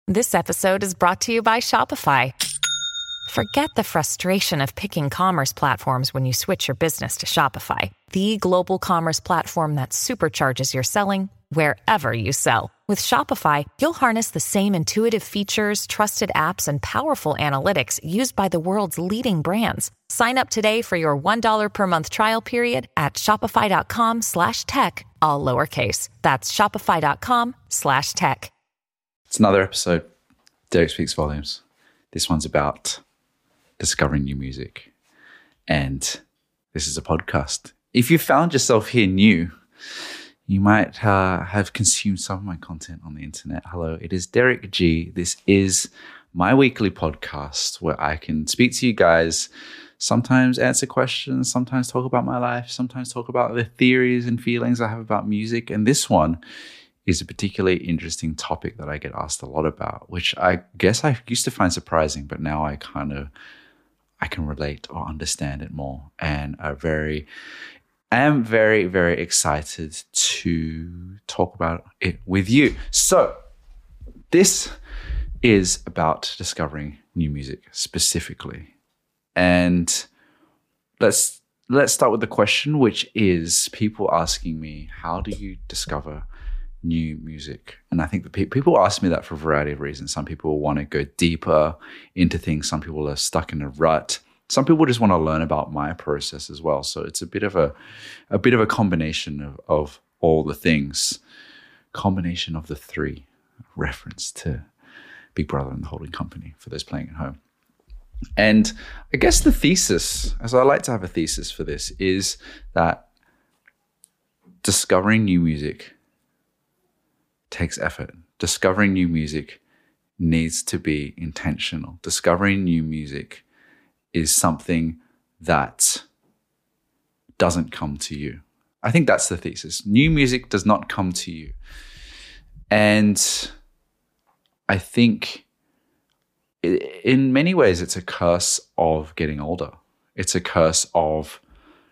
This episode is brought to you by Shopify. Forget the frustration of picking commerce platforms when you switch your business to Shopify, the global commerce platform that supercharges your selling wherever you sell. With Shopify, you'll harness the same intuitive features, trusted apps, and powerful analytics used by the world's leading brands. Sign up today for your $1 per month trial period at shopify.com/tech, all lowercase. That's shopify.com/tech. It's another episode. Derek Speaks Volumes. This one's about discovering new music. And this is a podcast. If you found yourself here new, you might have consumed some of my content on the internet. Hello, it is Derek G. This is my weekly podcast where I can speak to you guys, sometimes answer questions, sometimes talk about my life, sometimes talk about the theories and feelings I have about music. And this one is a particularly interesting topic that I get asked a lot about, which I guess I used to find surprising, but now I can relate or understand it more. And I am very, very excited to talk about it with you. So this is about discovering new music specifically. And let's start with the question, which is people asking me, how do you discover new music? And I think that people ask me that for a variety of reasons. Some people want to go deeper into things. Some people are stuck in a rut. Some people just want to learn about my process as well. So it's a bit of a combination of all the things. Combination of the three. Reference to Big Brother and the Holding Company for those playing at home. And I guess the thesis, as I like to have a thesis for this, is that discovering new music takes effort. Discovering new music needs to be intentional. Discovering new music is something that doesn't come to you. I think that's the thesis. New music does not come to you. And I think in many ways it's a curse of getting older. It's a curse of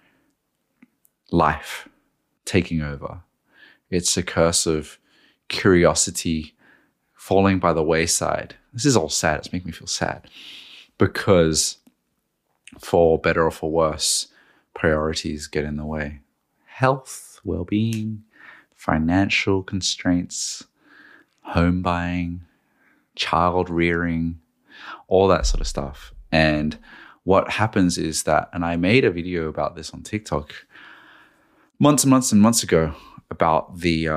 life taking over. It's a curse of curiosity falling by the wayside. This is all sad. It's making me feel sad because for better or for worse, priorities get in the way. Health, well-being, financial constraints, home buying, child rearing, all that sort of stuff. And what happens is that, and I made a video about this on TikTok months and months and months ago about the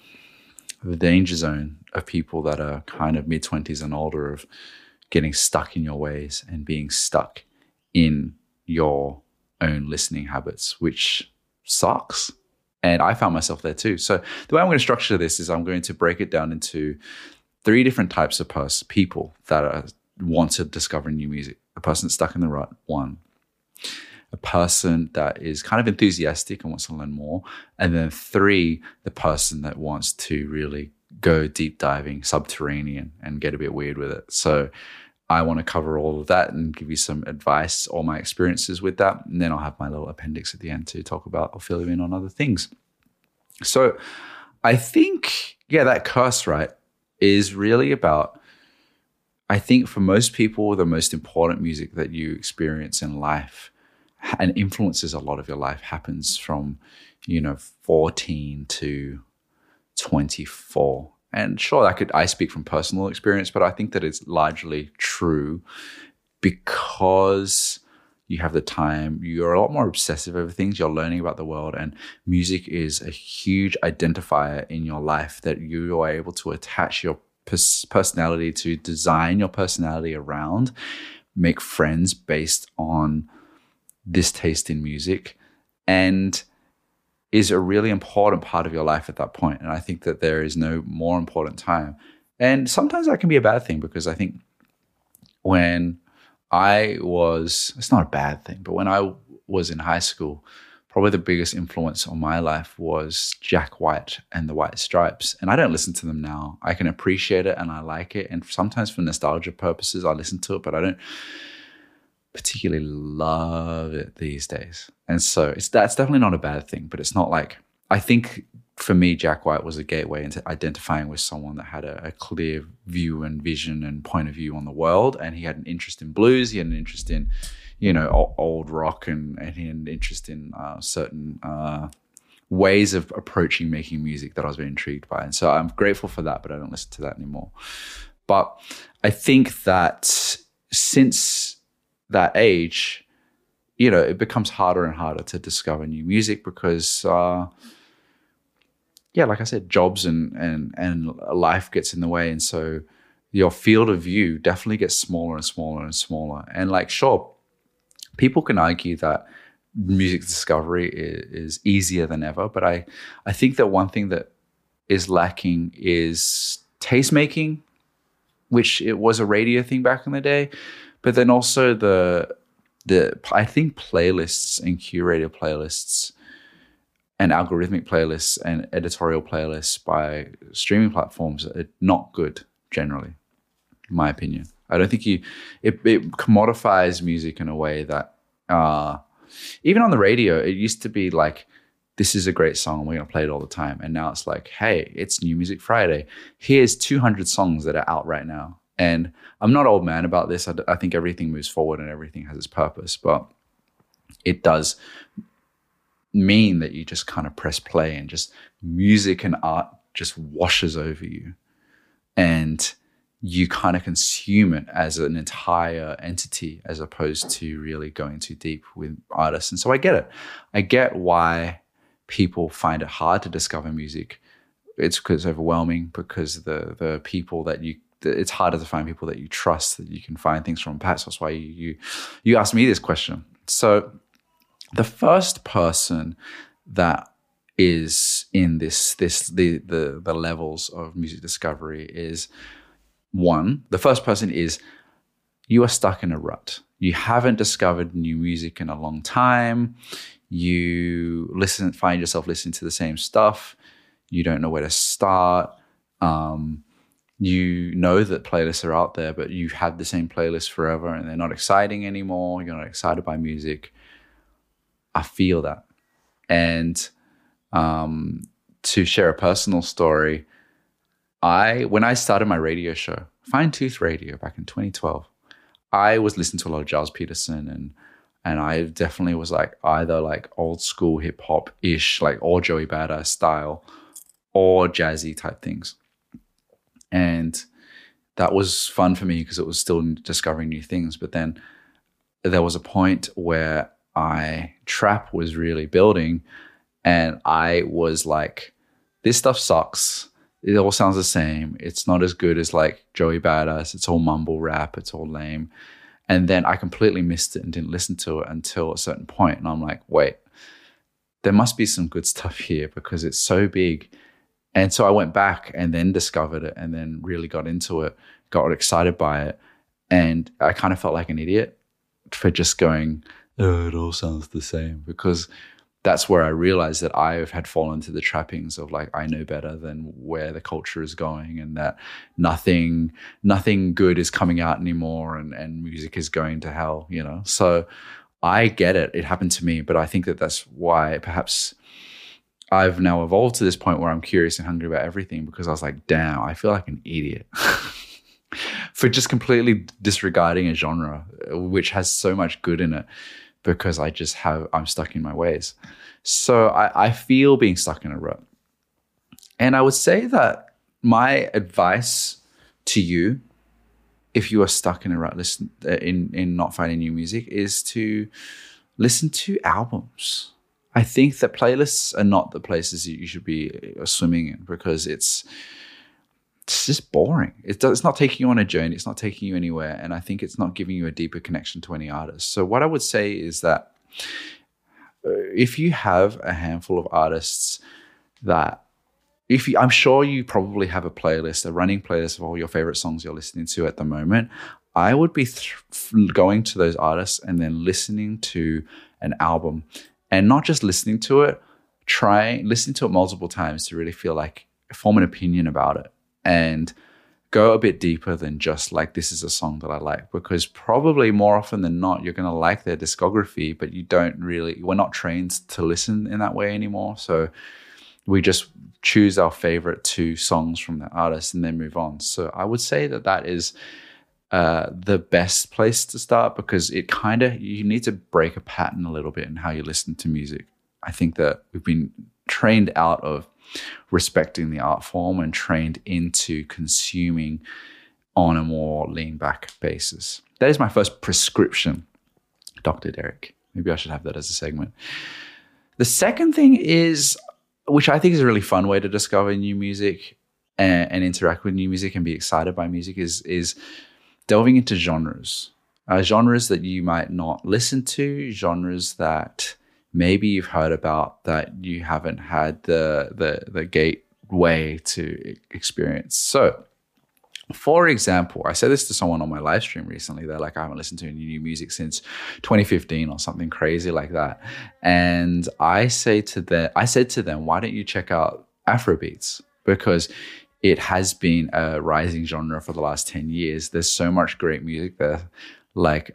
danger zone of people that are kind of mid-20s and older of getting stuck in your ways and being stuck in your own listening habits, which sucks. And I found myself there too. So the way I'm going to structure this is I'm going to break it down into three different types of people that want to discover new music. A person that's stuck in the rut, one. A person that is kind of enthusiastic and wants to learn more. And then three, the person that wants to really go deep diving, subterranean, and get a bit weird with it. So I want to cover all of that and give you some advice or my experiences with that. And then I'll have my little appendix at the end to talk about or fill you in on other things. So I think, that curse, right, is really about, I think for most people, the most important music that you experience in life and influences a lot of your life happens from, 14 to 24. And sure, I speak from personal experience, but I think that it's largely true because you have the time, you're a lot more obsessive over things, you're learning about the world, and music is a huge identifier in your life that you are able to attach your personality to, design your personality around, make friends based on this taste in music, and is a really important part of your life at that point. And I think that there is no more important time. And sometimes that can be a bad thing because I think it's not a bad thing, but when I was in high school, probably the biggest influence on my life was Jack White and the White Stripes. And I don't listen to them now. I can appreciate it and I like it. And sometimes for nostalgia purposes, I listen to it, but I don't particularly love it these days. And so that's definitely not a bad thing, but it's not like, I think for me, Jack White was a gateway into identifying with someone that had a clear view and vision and point of view on the world. And he had an interest in blues. He had an interest in, old rock, and he had an interest in certain ways of approaching making music that I was very intrigued by. And so I'm grateful for that, but I don't listen to that anymore. But I think that since that age, it becomes harder and harder to discover new music because, like I said, jobs and life gets in the way. And so your field of view definitely gets smaller and smaller and smaller. And sure, people can argue that music discovery is easier than ever. But I think that one thing that is lacking is taste-making, which it was a radio thing back in the day. But then also I think playlists and curated playlists and algorithmic playlists and editorial playlists by streaming platforms are not good generally, in my opinion. I don't think it commodifies music in a way that even on the radio, it used to be like, this is a great song, we're going to play it all the time. And now it's like, hey, it's New Music Friday. Here's 200 songs that are out right now. And I'm not old man about this. I think everything moves forward and everything has its purpose. But it does mean that you just kind of press play and just music and art just washes over you. And you kind of consume it as an entire entity as opposed to really going too deep with artists. And so I get it. I get why people find it hard to discover music. It's because it's overwhelming, because the people that it's harder to find people that you trust, that you can find things from. Perhaps that's why you asked me this question. So the first person that is in the levels of music discovery is one. The first person is, you are stuck in a rut. You haven't discovered new music in a long time. You find yourself listening to the same stuff. You don't know where to start. You know that playlists are out there, but you've had the same playlist forever and they're not exciting anymore. You're not excited by music. I feel that. And to share a personal story, when I started my radio show, Fine Tooth Radio, back in 2012, I was listening to a lot of Giles Peterson and I definitely was either old school hip hop-ish, or Joey Badass style, or jazzy type things. And that was fun for me because it was still discovering new things. But then there was a point where trap was really building and I was like, this stuff sucks. It all sounds the same. It's not as good as Joey Badass. It's all mumble rap. It's all lame. And then I completely missed it and didn't listen to it until a certain point. And I'm like, wait, there must be some good stuff here because it's so big. And so I went back and then discovered it and then really got into it, got excited by it. And I kind of felt like an idiot for just going, oh, it all sounds the same, because that's where I realized that I had fallen into the trappings of I know better than where the culture is going, and that nothing good is coming out anymore, and music is going to hell, So I get it. It happened to me, but I think that that's why perhaps I've now evolved to this point where I'm curious and hungry about everything, because I was like, damn, I feel like an idiot for just completely disregarding a genre which has so much good in it, because I'm stuck in my ways. So I feel being stuck in a rut. And I would say that my advice to you, if you are stuck in a rut, in not finding new music, is to listen to albums. I think that playlists are not the places that you should be swimming in, because it's just boring. It's not taking you on a journey. It's not taking you anywhere. And I think it's not giving you a deeper connection to any artist. So what I would say is that if you have a handful of artists that, I'm sure you probably have a running playlist of all your favorite songs you're listening to at the moment. I would be going to those artists and then listening to an album, and not just listening to it, listening to it multiple times to really form an opinion about it. And go a bit deeper than just this is a song that I like, because probably more often than not, you're going to like their discography, but we're not trained to listen in that way anymore. So we just choose our favorite 2 songs from the artist and then move on. So I would say that is the best place to start, because you need to break a pattern a little bit in how you listen to music. I think that we've been trained out of respecting the art form and trained into consuming on a more lean back basis. That is my first prescription, Dr. Derek. Maybe I should have that as a segment. The second thing is, which I think is a really fun way to discover new music and interact with new music and be excited by music, is delving into genres. Genres that you might not listen to, genres that maybe you've heard about that you haven't had the gateway to experience. So, for example, I said this to someone on my live stream recently. They're like, I haven't listened to any new music since 2015 or something crazy like that. And I said to them, why don't you check out Afrobeats? Because it has been a rising genre for the last 10 years. There's so much great music there. Like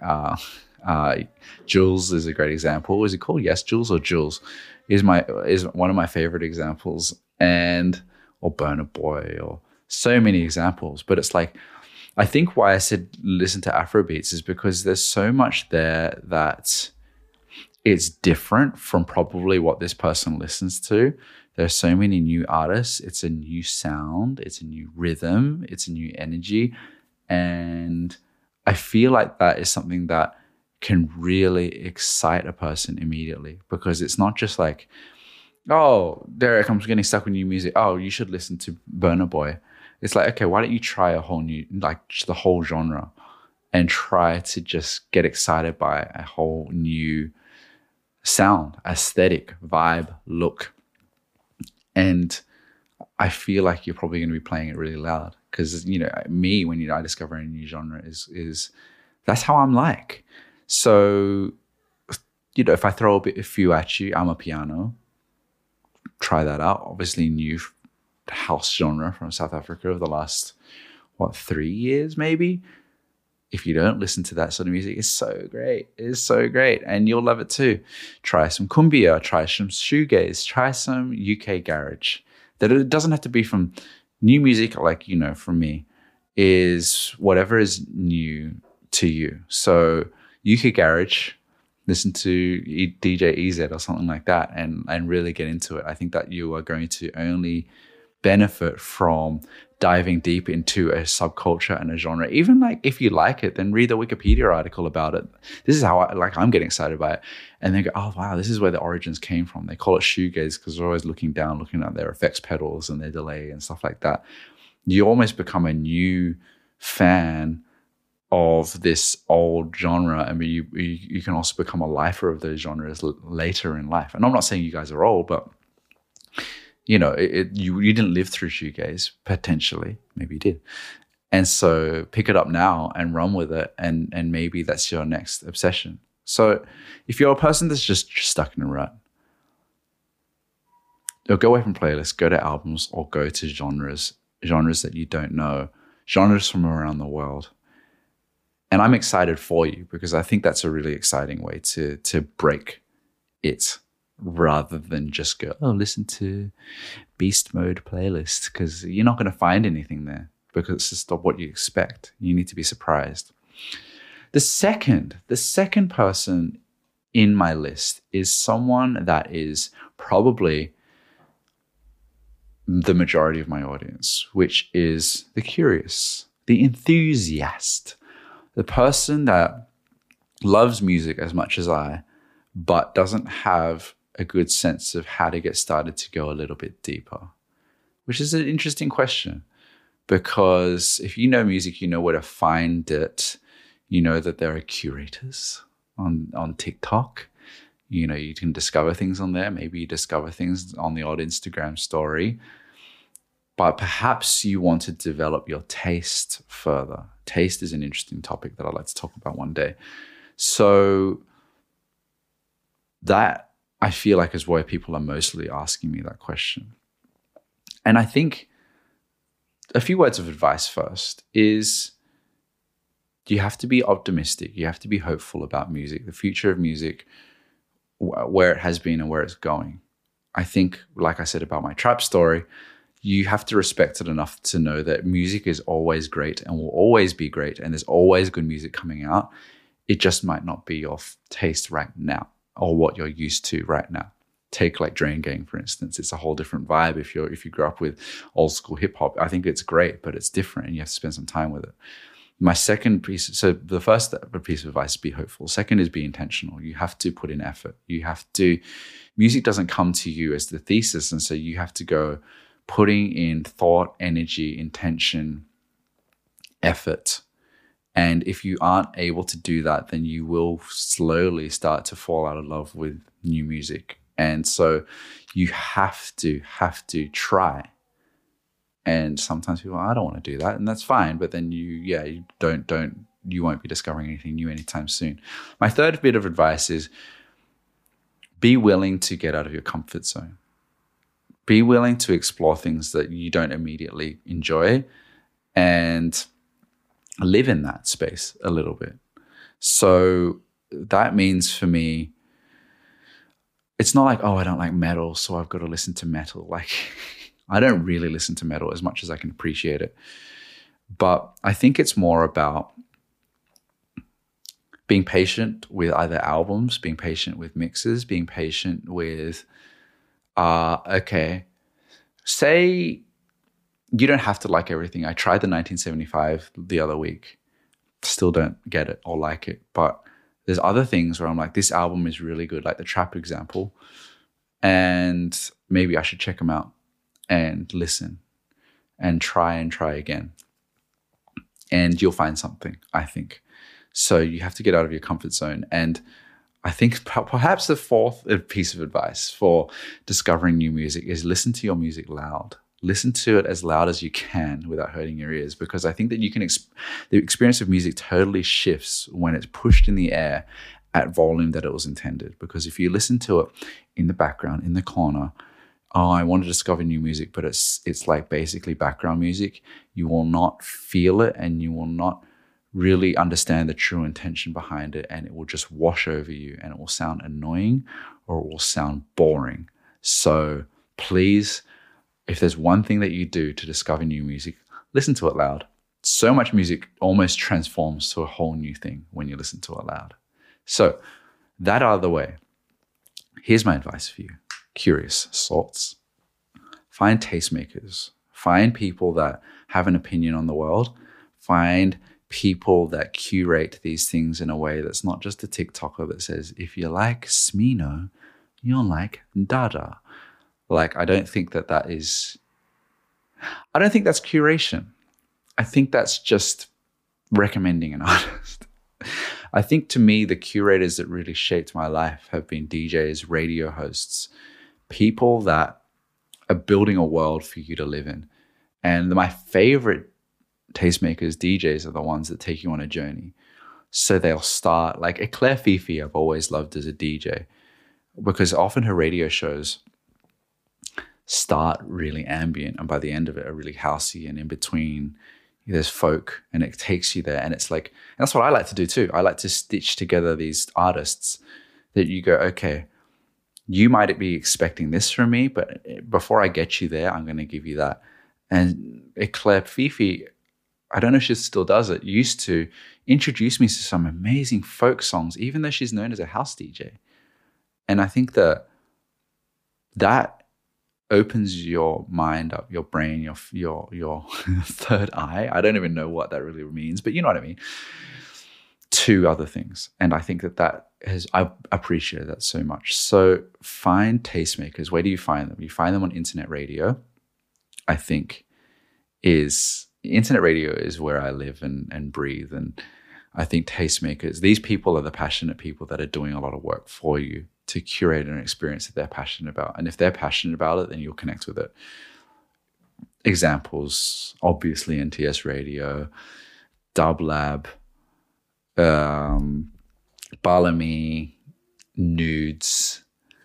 Jules is a great example. Is it called Yes Jules or Jules? Is one of my favorite examples. Or Burna Boy, or so many examples. But it's like, I think why I said listen to Afrobeats is because there's so much there that it's different from probably what this person listens to. There's so many new artists. It's a new sound. It's a new rhythm. It's a new energy. And I feel like that is something that can really excite a person immediately, because it's not just like, oh, Derek, I'm getting stuck with new music. Oh, you should listen to Burna Boy. It's like, okay, why don't you try a whole new, like the whole genre, and try to just get excited by a whole new sound, aesthetic, vibe, look. And I feel like you're probably going to be playing it really loud, because, me, when I discover a new genre is that's how I'm like. So, if I throw a few at you, Amapiano, try that out. Obviously, new house genre from South Africa of the last 3 years maybe. If you don't listen to that sort of music, it's so great. It's so great, and you'll love it too. Try some cumbia, try some shoegaze, try some UK garage. That it doesn't have to be from new music, like from me, is whatever is new to you. So UK garage, listen to DJ EZ or something like that, and really get into it. I think that you are going to only benefit from diving deep into a subculture and a genre. Even like if you like it, then read the Wikipedia article about it. This is how I'm getting excited by it. And they go, oh wow, this is where the origins came from. They call it shoegaze because they're always looking down, looking at their effects pedals and their delay and stuff like that. You almost become a new fan of this old genre, and you can also become a lifer of those genres later in life. And I'm not saying you guys are old, but you didn't live through shoegaze, potentially. Maybe you did. And so pick it up now and run with it, and maybe that's your next obsession. So if you're a person that's just stuck in a rut, or go away from playlists, go to albums, or go to genres that you don't know, genres from around the world. And I'm excited for you, because I think that's a really exciting way to break it, rather than just go, oh, listen to Beast Mode playlist, because you're not going to find anything there, because it's just not what you expect. You need to be surprised. The second person in my list is someone that is probably the majority of my audience, which is the curious, the enthusiast, the person that loves music as much as I, but doesn't have a good sense of how to get started to go a little bit deeper, which is an interesting question, because if you know music, you know where to find it. You know that there are curators on TikTok. You can discover things on there. Maybe you discover things on the odd Instagram story, but perhaps you want to develop your taste further. Taste is an interesting topic that I'd like to talk about one day. So that, I feel like, is why people are mostly asking me that question. And I think a few words of advice first is, you have to be optimistic. You have to be hopeful about music, the future of music, where it has been and where it's going. I think, like I said about my trap story, you have to respect it enough to know that music is always great and will always be great. And there's always good music coming out. It just might not be your taste right now or what you're used to right now. Take like Drain Gang, for instance. It's a whole different vibe. If you grew up with old school hip hop, I think it's great, but it's different and you have to spend some time with it. My second piece, so the first piece of advice is be hopeful. Second is be intentional. You have to put in effort. Music doesn't come to you as the thesis. And so you have to go putting in thought, energy, intention, effort. And if you aren't able to do that, then you will slowly start to fall out of love with new music. And so you have to try. And sometimes people, I don't want to do that, and that's fine. But then you won't be discovering anything new anytime soon. My third bit of advice is be willing to get out of your comfort zone. Be willing to explore things that you don't immediately enjoy and live in that space a little bit. So that means for me, it's not like, oh, I don't like metal, so I've got to listen to metal. Like, I don't really listen to metal as much as I can appreciate it. But I think it's more about being patient with either albums, being patient with mixes, being patient with, say you don't have to like everything. I tried the 1975 the other week. Still don't get it or like it. But there's other things where I'm like, this album is really good, like the Trap example. And maybe I should check them out and listen and try again. And you'll find something, I think. So you have to get out of your comfort zone. And I think perhaps the fourth piece of advice for discovering new music is listen to your music loud. Listen to it as loud as you can without hurting your ears, because I think that you can the experience of music totally shifts when it's pushed in the air at volume that it was intended. Because if you listen to it in the background, in the corner, oh, I want to discover new music, but it's like basically background music, you will not feel it and you will not really understand the true intention behind it, and it will just wash over you and it will sound annoying or it will sound boring. So please, if there's one thing that you do to discover new music, listen to it loud. So much music almost transforms to a whole new thing when you listen to it loud. So that out of the way, here's my advice for you. Curious sorts. Find tastemakers. Find people that have an opinion on the world. Find people that curate these things in a way that's not just a TikToker that says, if you like Smino, you'll like Dada. Like, I don't think that's curation. I think that's just recommending an artist. I think to me, the curators that really shaped my life have been DJs, radio hosts, people that are building a world for you to live in. And my favorite tastemakers, DJs, are the ones that take you on a journey. So they'll start, like Eclair Fifi, I've always loved as a DJ, because often her radio shows start really ambient and by the end of it are really housey, and in between there's folk, and it takes you there. And it's like, and that's what I like to do too. I like to stitch together these artists that you go, okay, you might be expecting this from me, but before I get you there, I'm going to give you that. And Eclair Fifi, I don't know if she still does it, used to introduce me to some amazing folk songs, even though she's known as a house DJ. And I think that opens your mind up, your brain, your third eye. I don't even know what that really means, but you know what I mean, to other things. And I think I appreciate that so much. So find tastemakers. Where do you find them? You find them on internet radio. I think internet radio is where I live and breathe. And I think tastemakers, these people are the passionate people that are doing a lot of work for you to curate an experience that they're passionate about. And if they're passionate about it, then you'll connect with it. Examples, obviously NTS Radio, Dub Lab, Balami, Nudes.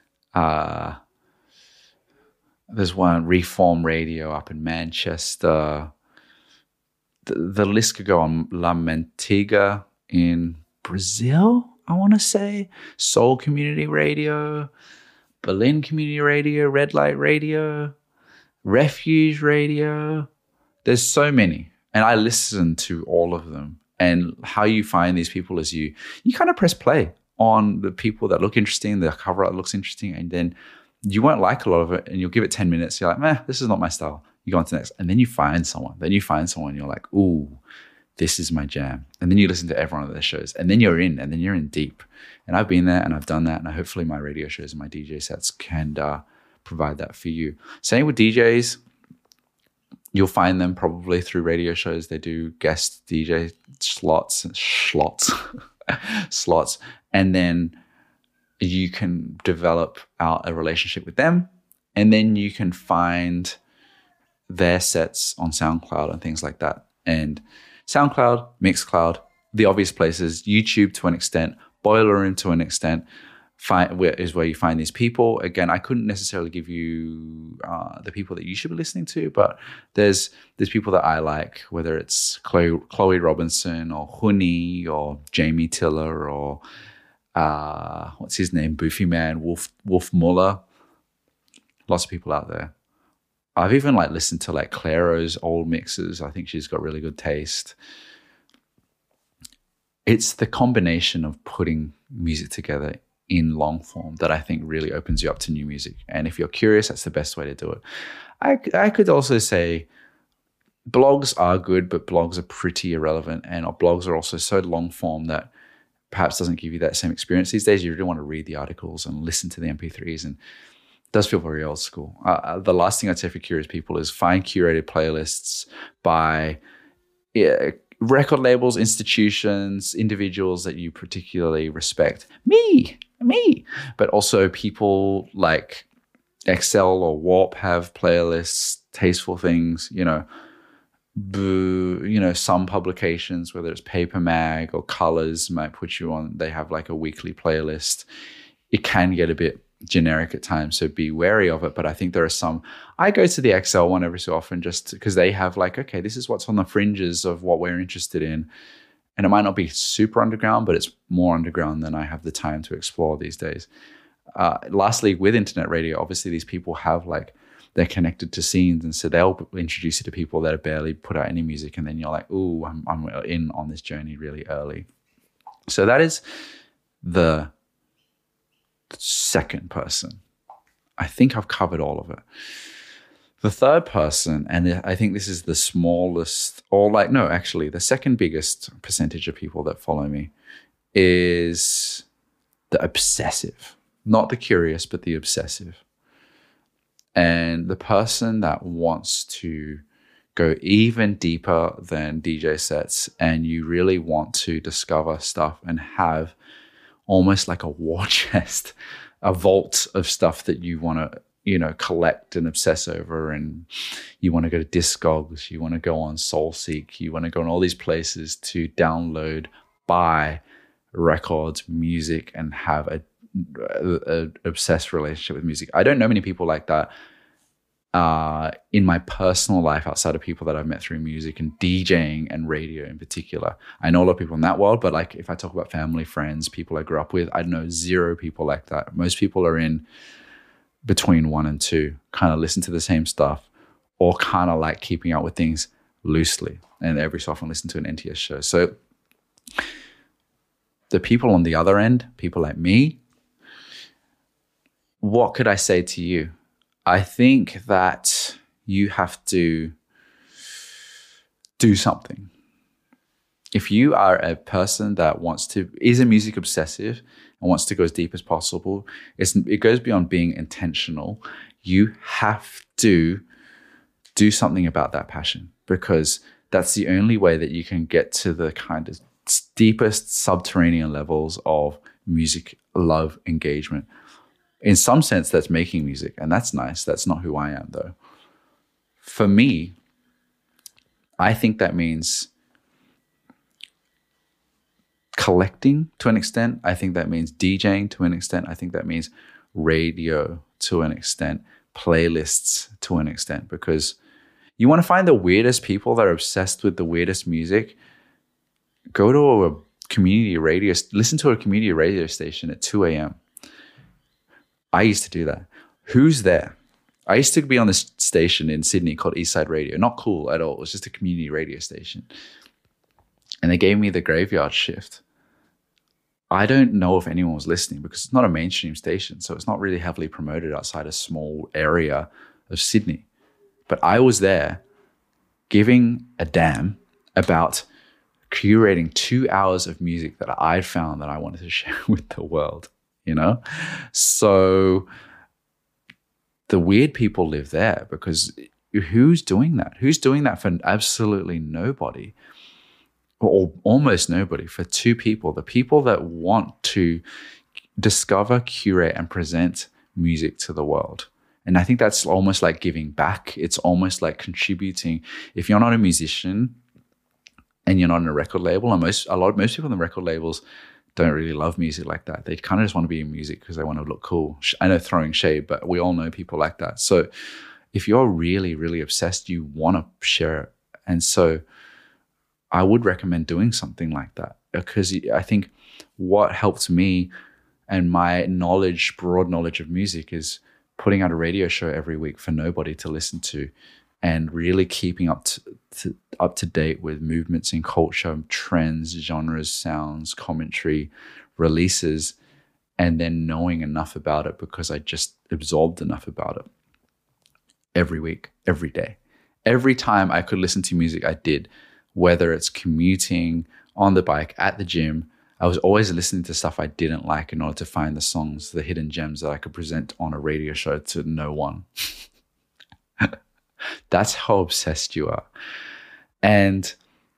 There's one, Reform Radio up in Manchester. The list could go on. La Mentiga in Brazil, I want to say. Soul Community Radio. Berlin Community Radio, Red Light Radio, Refuge Radio. There's so many. And I listen to all of them. And how you find these people is you kind of press play on the people that look interesting, the cover art looks interesting, and then you won't like a lot of it, and you'll give it 10 minutes. You're like, meh, this is not my style. You go on to the next. And then you find someone. You're like, ooh, this is my jam. And then you listen to every one of their shows. And then you're in deep. And I've been there and I've done that. And hopefully my radio shows and my DJ sets can provide that for you. Same with DJs. You'll find them probably through radio shows. They do guest DJ slots. And then you can develop out a relationship with them. And then you can find their sets on SoundCloud and things like that. And SoundCloud, Mixcloud, the obvious places, YouTube to an extent, Boiler Room to an extent, is where you find these people. Again, I couldn't necessarily give you the people that you should be listening to, but there's people that I like, whether it's Chloe Robinson or Huni or Jamie Tiller or what's his name, Boofy Man, Wolf Muller. Lots of people out there. I've even listened to Clairo's old mixes. I think she's got really good taste. It's the combination of putting music together in long form that I think really opens you up to new music. And if you're curious, that's the best way to do it. I could also say blogs are good, but blogs are pretty irrelevant. And blogs are also so long form that perhaps doesn't give you that same experience. These days, you really want to read the articles and listen to the MP3s, and it does feel very old school. The last thing I'd say for curious people is find curated playlists by record labels, institutions, individuals that you particularly respect. Me, but also people like Excel or Warp have playlists, Tasteful Things, some publications, whether it's Paper Mag or Colors, might put you on, they have a weekly playlist. It can get a bit generic at times, so be wary of it. But I think there are some, I go to the Excel one every so often just because they have okay, this is what's on the fringes of what we're interested in. And it might not be super underground, but it's more underground than I have the time to explore these days. Lastly, with internet radio, obviously these people have they're connected to scenes, and so they'll introduce you to people that have barely put out any music, and then you're like, ooh, I'm in on this journey really early. So that is the second person. I think I've covered all of it. The third person, and I think this is the smallest, the second biggest percentage of people that follow me, is the obsessive. Not the curious, but the obsessive. And the person that wants to go even deeper than DJ sets, and you really want to discover stuff and have almost like a war chest, a vault of stuff that you want to collect and obsess over. And you want to go to Discogs, you want to go on SoulSeek, you want to go on all these places to download, buy records, music, and have a obsessed relationship with music. I don't know many people like that in my personal life outside of people that I've met through music and DJing and radio in particular. I know a lot of people in that world, but if I talk about family, friends, people I grew up with, I know zero people like that. Most people are in between 1 and 2, kind of listen to the same stuff, or kind of like keeping up with things loosely, and every so often listen to an NTS show. So the people on the other end, people like me, what could I say to you? I think that you have to do something. If you are a person that is a music obsessive and wants to go as deep as possible, it goes beyond being intentional. You have to do something about that passion, because that's the only way that you can get to the kind of deepest subterranean levels of music love engagement. In some sense, that's making music, and that's nice. That's not who I am, though. For me, I think that means collecting to an extent. I think that means DJing to an extent. I think that means radio to an extent, playlists to an extent, because you want to find the weirdest people that are obsessed with the weirdest music. Go to a community radio, listen to a community radio station at 2 a.m. I used to do that. Who's there? I used to be on this station in Sydney called Eastside Radio. Not cool at all. It was just a community radio station. And they gave me the graveyard shift. I don't know if anyone was listening because it's not a mainstream station. So it's not really heavily promoted outside a small area of Sydney. But I was there giving a damn about curating 2 hours of music that I found that I wanted to share with the world, you know? So the weird people live there because who's doing that? Who's doing that for absolutely nobody or almost nobody, for two people, the people that want to discover, curate, and present music to the world. And I think that's almost like giving back. It's almost like contributing. If you're not a musician and you're not in a record label, and most people in the record labels don't really love music like that. They kind of just want to be in music because they want to look cool. I know, throwing shade, but we all know people like that. So if you're really, really obsessed, you want to share it. And so I would recommend doing something like that, because I think what helped me and my knowledge, broad knowledge of music, is putting out a radio show every week for nobody to listen to, and really keeping up to date with movements in culture, trends, genres, sounds, commentary, releases, and then knowing enough about it because I just absorbed enough about it every week, every day. Every time I could listen to music, I did, whether it's commuting, on the bike, at the gym. I was always listening to stuff I didn't like in order to find the songs, the hidden gems that I could present on a radio show to no one. That's how obsessed you are. And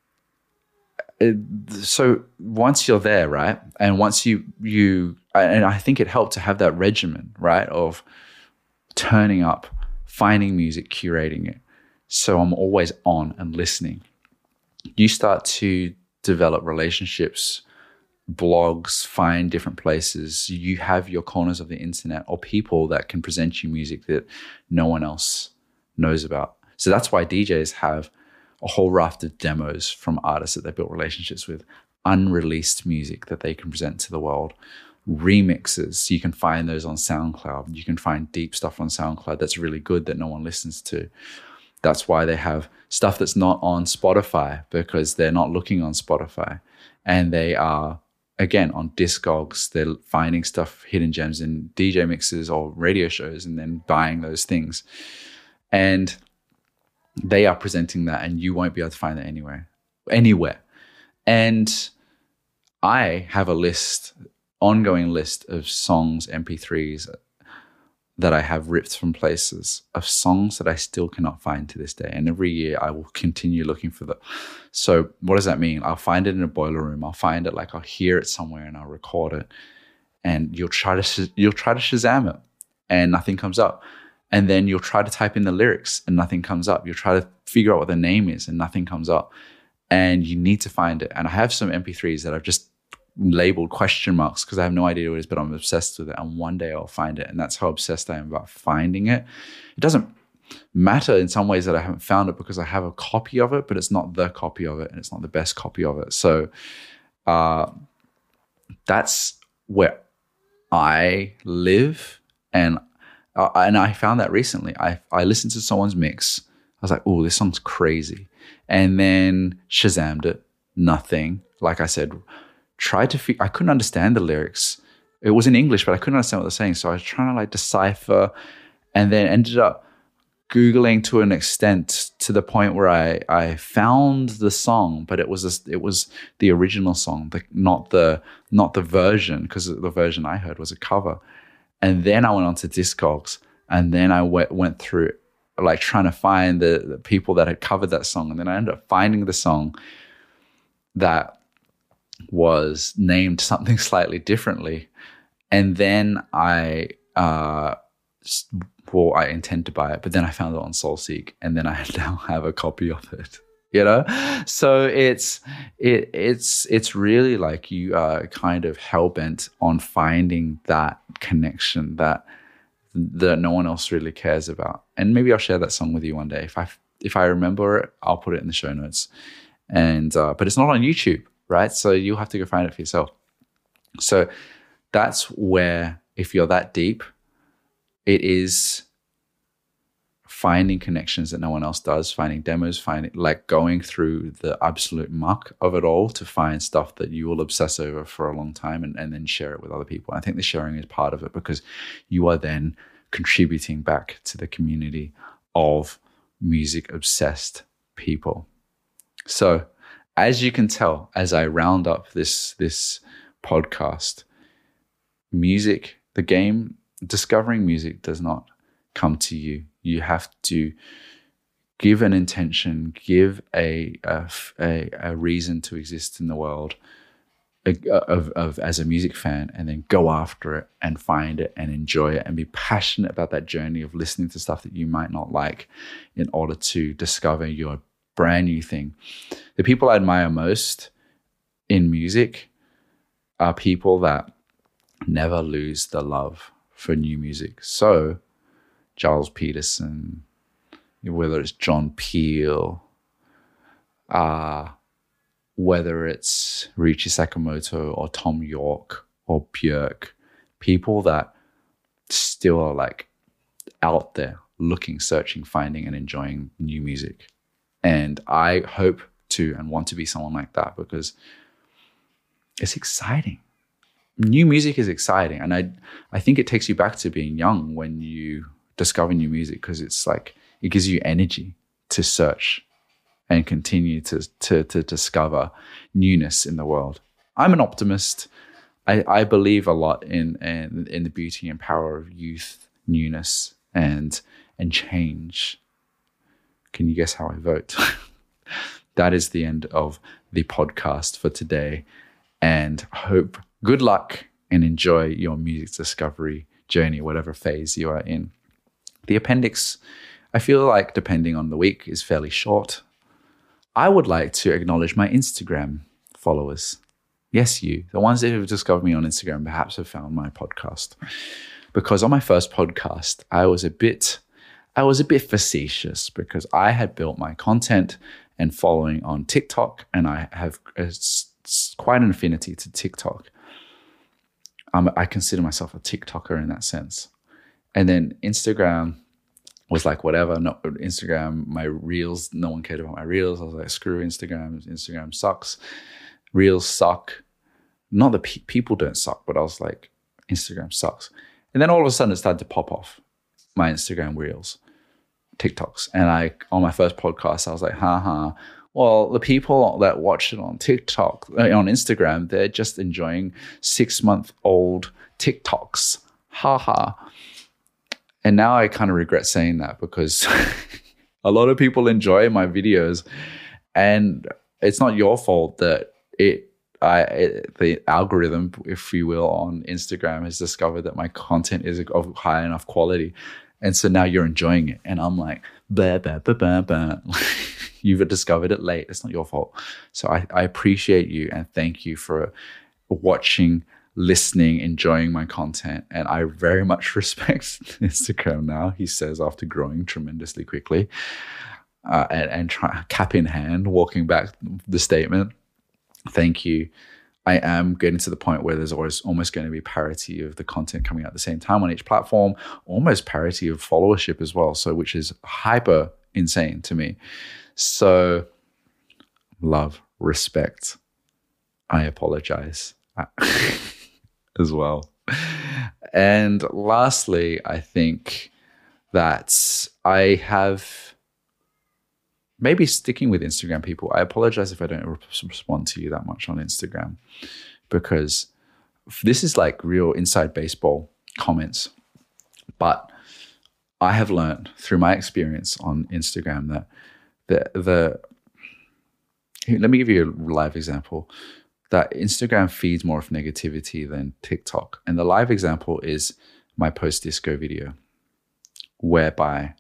so once you're there, right? And once you and I think it helped to have that regimen, right? Of turning up, finding music, curating it. So I'm always on and listening. You start to develop relationships, blogs, find different places. You have your corners of the internet or people that can present you music that no one else knows about. So that's why DJs have a whole raft of demos from artists that they built relationships with, unreleased music that they can present to the world, remixes. You can find those on SoundCloud. You can find deep stuff on SoundCloud that's really good that no one listens to. That's why they have stuff that's not on Spotify, because they're not looking on Spotify. And they are, again, on Discogs. They're finding stuff, hidden gems in DJ mixes or radio shows, and then buying those things. And they are presenting that, and you won't be able to find that anywhere. And I have a list, ongoing list of songs, MP3s that I have ripped from places, of songs that I still cannot find to this day. And every year I will continue looking for them. So what does that mean? I'll find it in a boiler room. I'll find it, like I'll hear it somewhere and I'll record it. And you'll try to Shazam it and nothing comes up. And then you'll try to type in the lyrics and nothing comes up. You'll try to figure out what the name is and nothing comes up. And you need to find it. And I have some MP3s that I've just labeled question marks because I have no idea what it is, but I'm obsessed with it. And one day I'll find it. And that's how obsessed I am about finding it. It doesn't matter in some ways that I haven't found it because I have a copy of it, but it's not the copy of it and it's not the best copy of it. So that's where I live. And I found that recently. I listened to someone's mix. I was like, oh, this song's crazy. And then Shazammed it. Nothing. Like I said, I couldn't understand the lyrics. It was in English, but I couldn't understand what they're saying. So I was trying to like decipher, and then ended up Googling to an extent to the point where I found the song, but it was the original song, not the version, because the version I heard was a cover. And then I went on to Discogs, and then I went through like trying to find the people that had covered that song. And then I ended up finding the song that was named something slightly differently. And then I intend to buy it, but then I found it on SoulSeek, and then I now have a copy of it. You know, so it's really like you are kind of hell-bent on finding that connection that no one else really cares about. And maybe I'll share that song with you one day. If I remember it, I'll put it in the show notes. And but it's not on YouTube, right? So you'll have to go find it for yourself. So that's where, if you're that deep, it is finding connections that no one else does, finding demos, going through the absolute muck of it all to find stuff that you will obsess over for a long time and then share it with other people. I think the sharing is part of it because you are then contributing back to the community of music obsessed people. So as you can tell, as I round up this podcast, music, the game, discovering music does not come to you. You have to give an intention, give a reason to exist in the world of as a music fan, and then go after it and find it and enjoy it and be passionate about that journey of listening to stuff that you might not like in order to discover your brand new thing. The people I admire most in music are people that never lose the love for new music. So Giles Peterson, whether it's John Peel, whether it's Ryuichi Sakamoto or Tom York or Björk, people that still are like out there looking, searching, finding, and enjoying new music. And I hope to and want to be someone like that because it's exciting. New music is exciting. And I think it takes you back to being young when you discover new music, because it's like it gives you energy to search and continue to discover newness in the world. I'm an optimist. I believe a lot in the beauty and power of youth, newness, and change. Can you guess how I vote? That is the end of the podcast for today. And hope good luck and enjoy your music discovery journey, whatever phase you are in. The appendix, I feel like, depending on the week, is fairly short. I would like to acknowledge my Instagram followers. Yes, you, the ones that have discovered me on Instagram, perhaps have found my podcast. Because on my first podcast, I was a bit facetious because I had built my content and following on TikTok, and I have quite an affinity to TikTok. I consider myself a TikToker in that sense. And then Instagram was like, whatever, not Instagram, my reels, no one cared about my reels. I was like, screw Instagram. Instagram sucks. Reels suck. Not that people don't suck, but I was like, Instagram sucks. And then all of a sudden it started to pop off, my Instagram reels, TikToks. And on my first podcast, I was like, well, the people that watch it on TikTok, on Instagram, they're just enjoying 6-month-old TikToks. And now I kind of regret saying that because a lot of people enjoy my videos, and it's not your fault that the algorithm, if you will, on Instagram has discovered that my content is of high enough quality. And so now you're enjoying it. And I'm like, bah, bah, bah, bah, bah. You've discovered it late. It's not your fault. So I appreciate you and thank you for watching, listening, enjoying my content. And I very much respect Instagram now, he says, after growing tremendously quickly, and cap in hand, walking back the statement. Thank you. I am getting to the point where there's almost going to be parity of the content coming out at the same time on each platform, almost parity of followership as well. So, which is hyper insane to me. So, love, respect. I apologize as well. And lastly, I think that I have, maybe sticking with Instagram people, I apologize if I don't respond to you that much on Instagram, because this is like real inside baseball comments. But I have learned through my experience on Instagram that let me give you a live example, that Instagram feeds more of negativity than TikTok. And the live example is my post-disco video, whereby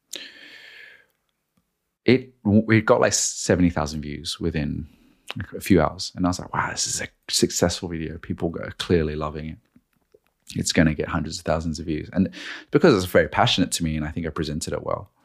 it got like 70,000 views within a few hours. And I was like, wow, this is a successful video. People are clearly loving it. It's going to get hundreds of thousands of views. And because it's very passionate to me and I think I presented it well,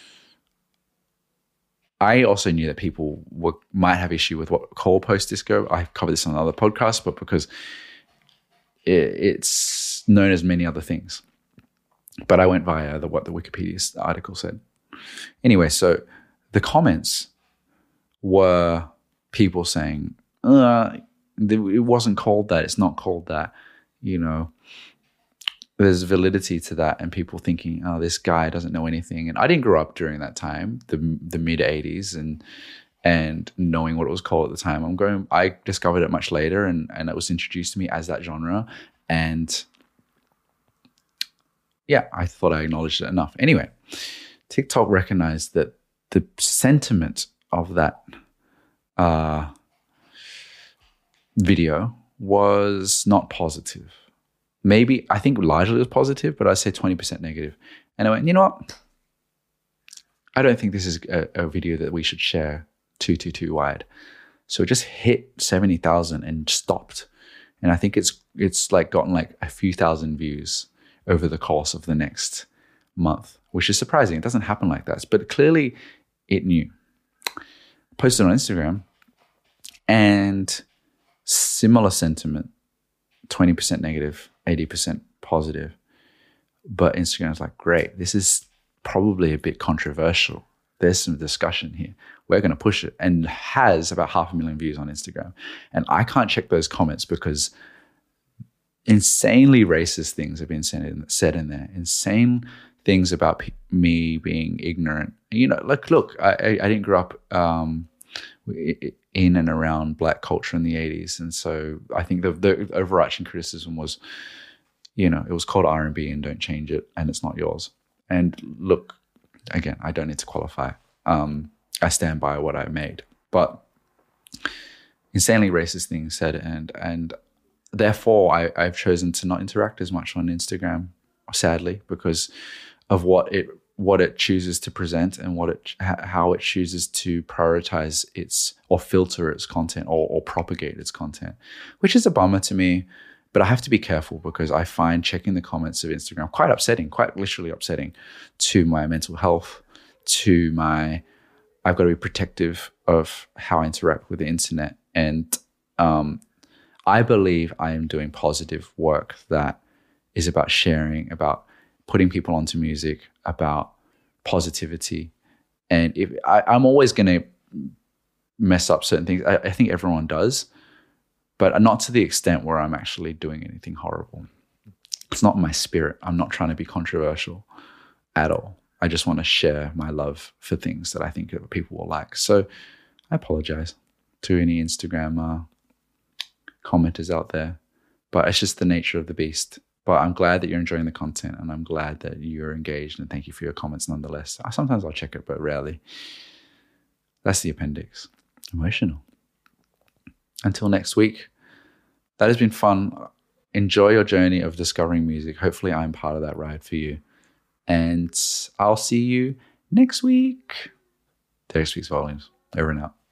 I also knew that people might have issue with what call post-disco. I covered this on another podcast, but because it's known as many other things. But I went via what the Wikipedia article said. Anyway, so the comments were people saying, it wasn't called that. It's not called that. You know, there's validity to that, and people thinking, oh, this guy doesn't know anything. And I didn't grow up during that time, the mid 80s, and knowing what it was called at the time. I discovered it much later, and it was introduced to me as that genre. And yeah, I thought I acknowledged it enough. Anyway, TikTok recognized that the sentiment of that video was not positive. Maybe, I think largely it was positive, but I'd say 20% negative. And I went, you know what? I don't think this is a video that we should share too wide. So it just hit 70,000 and stopped. And I think it's like gotten like a few thousand views over the course of the next month, which is surprising. It doesn't happen like that. But clearly it knew. Posted on Instagram, and similar sentiment, 20% negative, 80% positive. But Instagram's like, great, this is probably a bit controversial. There's some discussion here. We're going to push it. And has about 500,000 views on Instagram. And I can't check those comments because insanely racist things have been said in there. Insane things about me being ignorant. You know, like, look, I didn't grow up in and around Black culture in the 80s. And so I think the overarching criticism was, you know, it was called R&B and don't change it, and it's not yours. And look, again, I don't need to qualify. I stand by what I made. But insanely racist things said, and therefore I've chosen to not interact as much on Instagram, sadly, because of what it chooses to present and how it chooses to prioritize or filter its content or propagate its content, which is a bummer to me. But I have to be careful because I find checking the comments of Instagram quite upsetting, quite literally upsetting to my mental health, I've got to be protective of how I interact with the internet. And I believe I am doing positive work that is about sharing, about putting people onto music, about positivity. And if I'm always going to mess up certain things. I think everyone does, but not to the extent where I'm actually doing anything horrible. It's not my spirit. I'm not trying to be controversial at all. I just want to share my love for things that I think that people will like. So I apologize to any Instagram commenters out there, but it's just the nature of the beast. But I'm glad that you're enjoying the content, and I'm glad that you're engaged, and thank you for your comments nonetheless. Sometimes I'll check it, but rarely. That's the appendix. Emotional. Until next week, that has been fun. Enjoy your journey of discovering music. Hopefully I'm part of that ride for you. And I'll see you next week. Derek Speaks Volumes. Over and out.